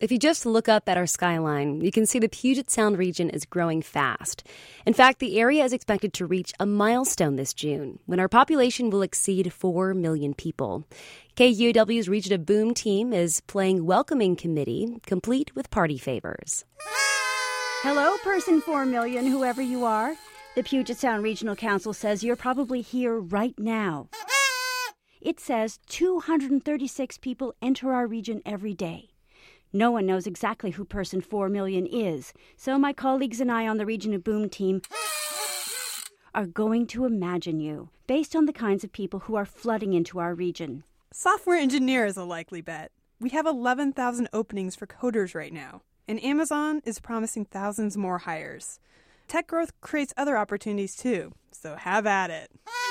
If you just look up at our skyline, you can see the Puget Sound region is growing fast. In fact, the area is expected to reach a milestone this June, when our population will exceed 4 million people. KUOW's Region of Boom team is playing welcoming committee, complete with party favors. Hello, person 4 million, whoever you are. The Puget Sound Regional Council says you're probably here right now. It says 236 people enter our region every day. No one knows exactly who person 4 million is, so my colleagues and I on the Region of Boom team are going to imagine you, based on the kinds of people who are flooding into our region. Software engineer is a likely bet. We have 11,000 openings for coders right now, and Amazon is promising thousands more hires. Tech growth creates other opportunities too, so have at it.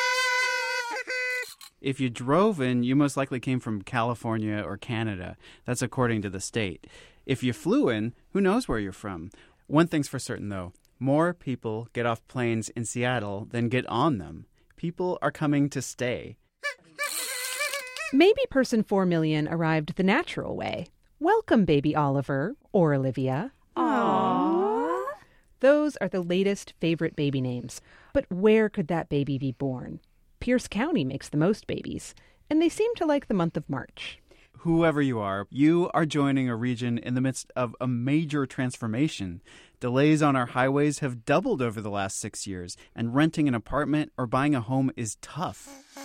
If you drove in, you most likely came from California or Canada. That's according to the state. If you flew in, who knows where you're from? One thing's for certain, though. More people get off planes in Seattle than get on them. People are coming to stay. Maybe person 4 million arrived the natural way. Welcome, baby Oliver or Olivia. Aww. Those are the latest favorite baby names. But where could that baby be born? Pierce County makes the most babies, and they seem to like the month of March. Whoever you are joining a region in the midst of a major transformation. Delays on our highways have doubled over the last 6 years, and renting an apartment or buying a home is tough.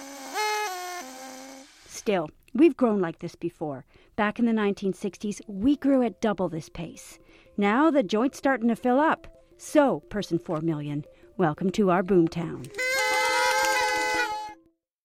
Still, we've grown like this before. Back in the 1960s, we grew at double this pace. Now the joint's starting to fill up. So, person 4 million, welcome to our boomtown.